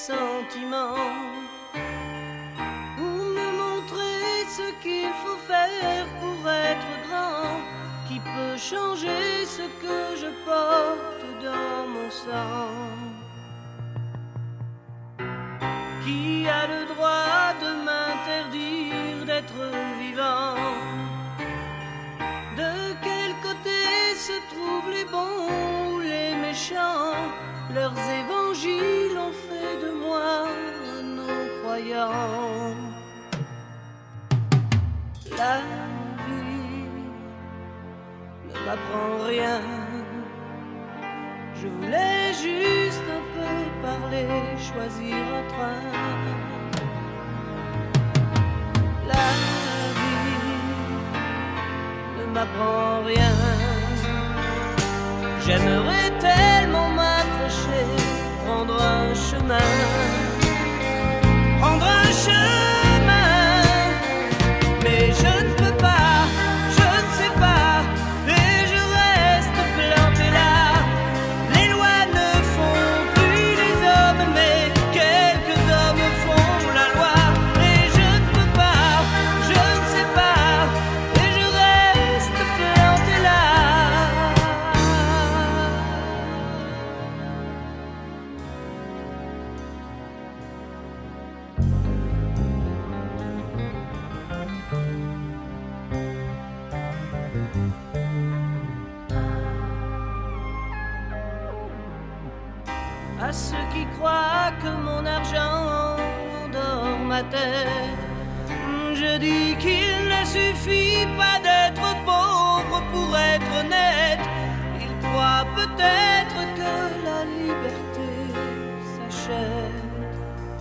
sentiments, ou me montrer ce qu'il faut faire pour être grand, qui peut changer ce que je porte dans mon sang. Qui a le droit de m'interdire d'être vivant? De quel côté se trouvent les bons ou les méchants? Leurs évangiles ont fait de moi un non-croyant. La vie ne m'apprend rien. Je voulais juste un peu parler, choisir un train. La vie ne m'apprend rien. J'aimerais tellement m'accrocher, prendre un chemin, prendre un chemin, mais je ne peux pas, je ne sais pas, et je reste planté là. Les lois ne font plus les hommes, mais quelques hommes font la loi, et je ne peux pas, je ne sais pas, et je reste planté là. À ceux qui croient que mon argent endort ma tête, je dis qu'il ne suffit pas d'être pauvre pour être honnête. Ils croient peut-être que la liberté s'achète.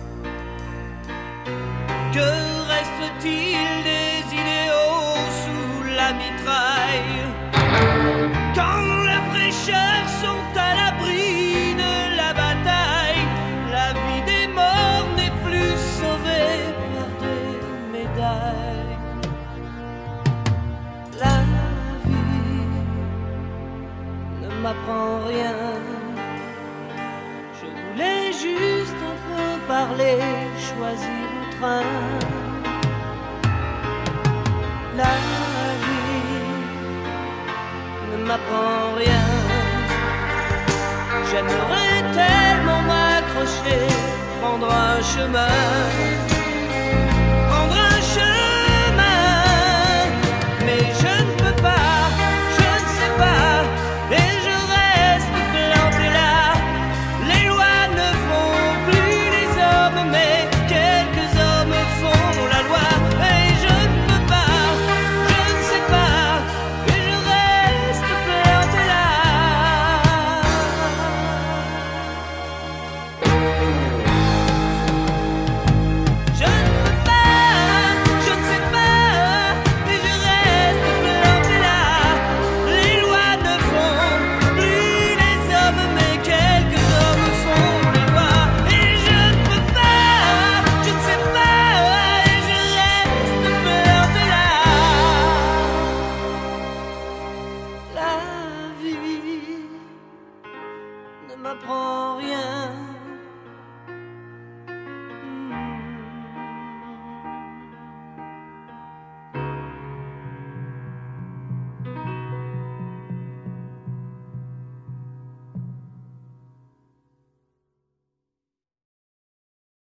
Que reste-t-il des idéaux sous la mitraille, quand les prêcheurs sont à l'abri de la bataille? La vie des morts n'est plus sauvée par des médailles. La vie ne m'apprend rien. Je voulais juste un peu parler, choisir un train. La vie ne m'apprend rien. J'aimerais tellement m'accrocher, prendre un chemin, prendre un chemin, mais je ne peux pas, je ne sais pas, et je reste planté là. Les lois ne font plus les hommes, mais quelques hommes font la loi, et je ne peux pas, je ne sais pas, et je reste planté là. Je ne peux pas, je ne sais pas, et je reste planté là. Les lois ne font plus les hommes, mais quelques hommes font les lois, et je ne peux pas, je ne sais pas, et je reste planté là. La vie ne m'apprend rien.